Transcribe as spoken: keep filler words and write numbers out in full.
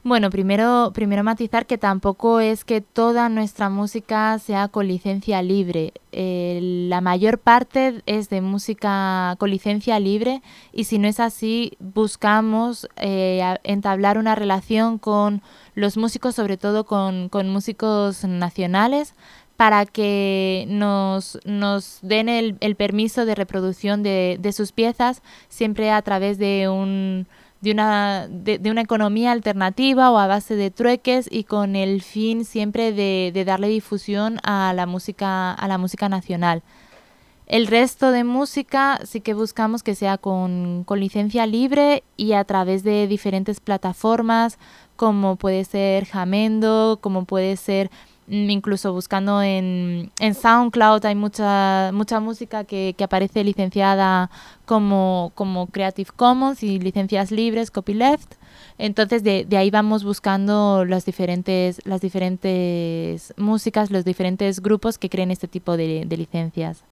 Bueno, primero, primero matizar que tampoco es que toda nuestra música sea con licencia libre. Eh, la mayor parte es de música con licencia libre y si no es así, buscamos eh, entablar una relación con los músicos, sobre todo con, con músicos nacionales, para que nos, nos den el, el permiso de reproducción de, de sus piezas, siempre a través de un de una, de, de una economía alternativa o a base de trueques y con el fin siempre de, de darle difusión a la música, a la música nacional. El resto de música sí que buscamos que sea con, con licencia libre y a través de diferentes plataformas, como puede ser Jamendo, como puede ser incluso buscando en, en SoundCloud hay mucha mucha música que, que aparece licenciada como, como Creative Commons y licencias libres, copyleft. Entonces de, de ahí vamos buscando las diferentes, las diferentes músicas, los diferentes grupos que creen este tipo de, de licencias.